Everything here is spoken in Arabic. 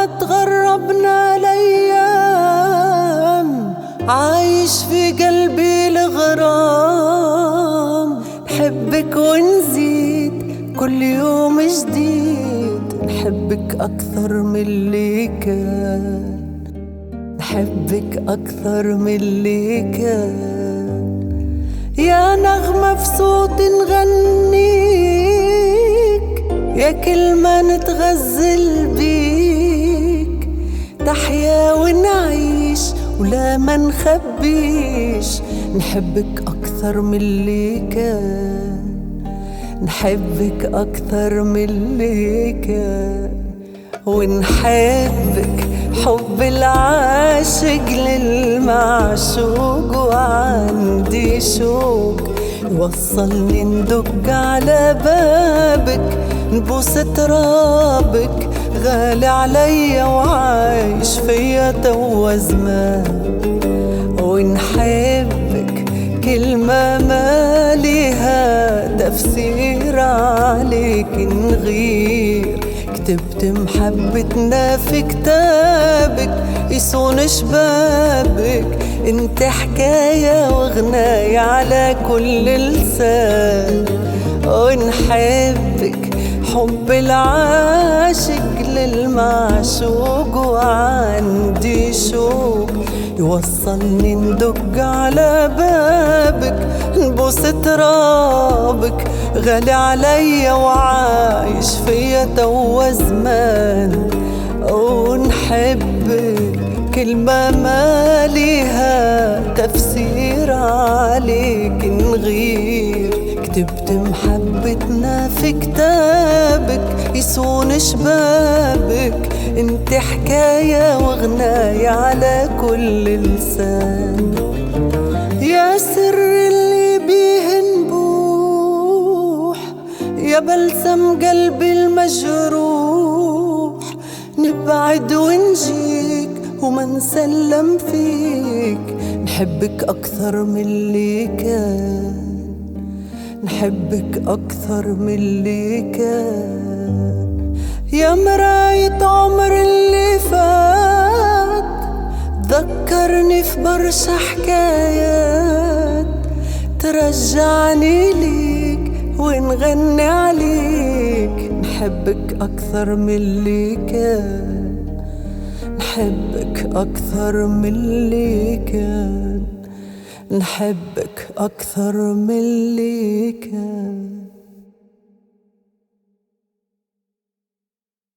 ما تغربنا الأيام، عايش في قلبي الغرام. نحبك ونزيد كل يوم جديد، نحبك أكثر من اللي كان، نحبك أكثر من اللي كان. يا نغمة في صوت نغنيك، يا كلمة نتغزل بيك. تحيا ونعيش ولا ما نخبيش، نحبك أكثر من اللي كان، نحبك أكثر من اللي كان. ونحبك حب العاشق للمعشوق، وعندي شوق يوصلني ندق على بابك، نبوس ترابك غالي عليا وعايش فيا توا زمان. ونحبك كلمة ما لها تفسير عليك نغير، كتبت محبتنا في كتابك يصون شبابك. انت حكاية وغناية على كل لسان. ونحبك حب العاشق للمعشوق، وعندي شوق يوصلني ندق على بابك، نبوس ترابك غالي عليا وعايش فيا توا زمان. ونحبك كلمة ما لها تفسير عليك نغير، كتبت محبتنا في كتابك يصون شبابك. انت حكاية وغناية على كل لسان. يا سر اللي بيه نبوح، يا بلسم قلبي المجروح. نبعد ونجيك وما نسلم فيك، نحبك أكثر من اللي كان، نحبك أكثر من اللي كان. يا مراية عمر اللي فات، ذكرني في برشا حكايات، ترجعني ليك ونغني عليك. نحبك أكثر من اللي كان، نحبك أكثر من اللي كان، نحبك أكثر من اللي كان.